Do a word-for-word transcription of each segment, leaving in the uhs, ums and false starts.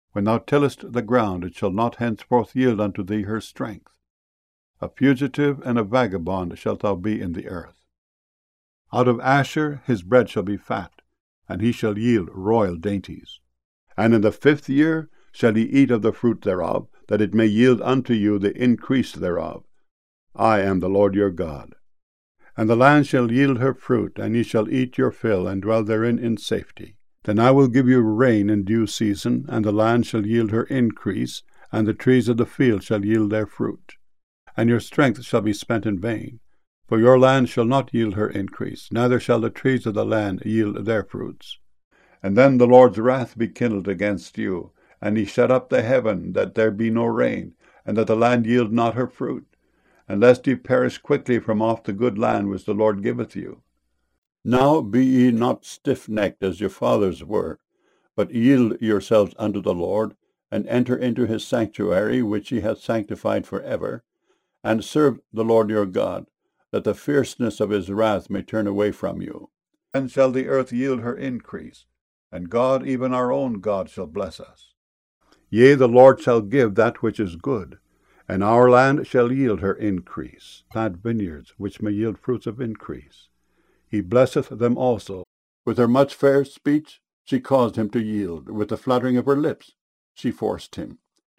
When thou tillest the ground, it shall not henceforth yield unto thee her strength. A fugitive and a vagabond shalt thou be in the earth. Out of Asher his bread shall be fat, and he shall yield royal dainties. And in the fifth year shall he eat of the fruit thereof, that it may yield unto you the increase thereof. I am the Lord your God. And the land shall yield her fruit, and ye shall eat your fill, and dwell therein in safety. Then I will give you rain in due season, and the land shall yield her increase, and the trees of the field shall yield their fruit. And your strength shall be spent in vain, for your land shall not yield her increase, neither shall the trees of the land yield their fruits. And then the Lord's wrath be kindled against you, and he shut up the heaven, that there be no rain, and that the land yield not her fruit, and lest ye perish quickly from off the good land which the Lord giveth you. Now be ye not stiffnecked as your fathers were, but yield yourselves unto the Lord, and enter into his sanctuary, which he hath sanctified for ever, and serve the Lord your God, that the fierceness of his wrath may turn away from you. Then shall the earth yield her increase, and God, even our own God, shall bless us. Yea, the Lord shall give that which is good, and our land shall yield her increase. Plant vineyards, which may yield fruits of increase. He blesseth them also. With her much fair speech she caused him to yield. With the fluttering of her lips she forced him.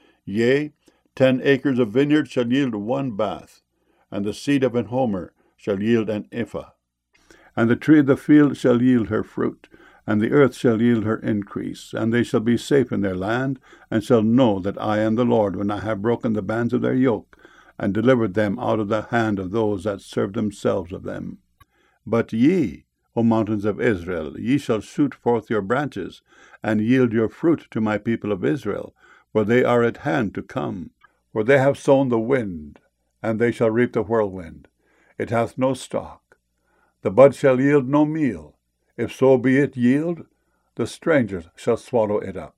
Yea, ten acres of vineyard shall yield one bath, and the seed of an homer shall yield an ephah. And the tree of the field shall yield her fruit, and the earth shall yield her increase, and they shall be safe in their land, and shall know that I am the Lord, when I have broken the bands of their yoke, and delivered them out of the hand of those that serve themselves of them. But ye, O mountains of Israel, ye shall shoot forth your branches, and yield your fruit to my people of Israel, for they are at hand to come. For they have sown the wind, and they shall reap the whirlwind. It hath no stalk. The bud shall yield no meal. If so be it yield, the strangers shall swallow it up.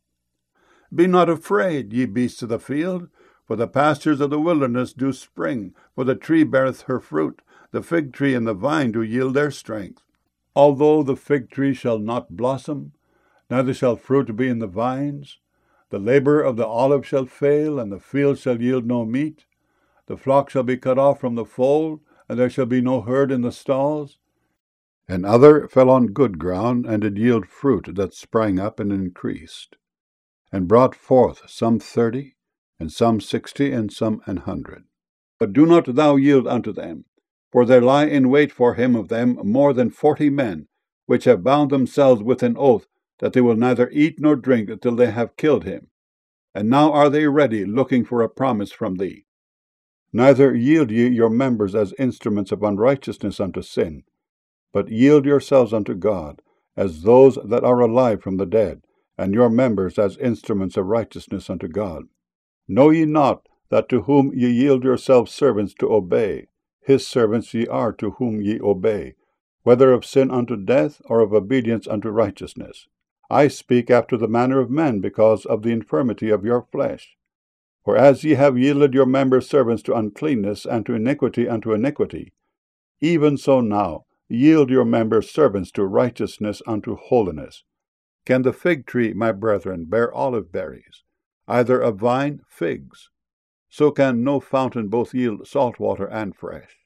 Be not afraid, ye beasts of the field, for the pastures of the wilderness do spring, for the tree beareth her fruit, the fig tree and the vine do yield their strength. Although the fig tree shall not blossom, neither shall fruit be in the vines, the labor of the olive shall fail, and the field shall yield no meat, the flock shall be cut off from the fold, and there shall be no herd in the stalls. And other fell on good ground, and did yield fruit that sprang up and increased, and brought forth some thirty, and some sixty, and some an hundred. But do not thou yield unto them, for there lie in wait for him of them more than forty men, which have bound themselves with an oath that they will neither eat nor drink till they have killed him. And now are they ready, looking for a promise from thee. Neither yield ye your members as instruments of unrighteousness unto sin, but yield yourselves unto God, as those that are alive from the dead, and your members as instruments of righteousness unto God. Know ye not that to whom ye yield yourselves servants to obey, his servants ye are to whom ye obey, whether of sin unto death, or of obedience unto righteousness? I speak after the manner of men, because of the infirmity of your flesh. For as ye have yielded your members servants to uncleanness, and to iniquity unto iniquity, even so now yield your members servants to righteousness unto holiness. Can the fig tree, my brethren, bear olive berries, either a vine figs? So can no fountain both yield salt water and fresh.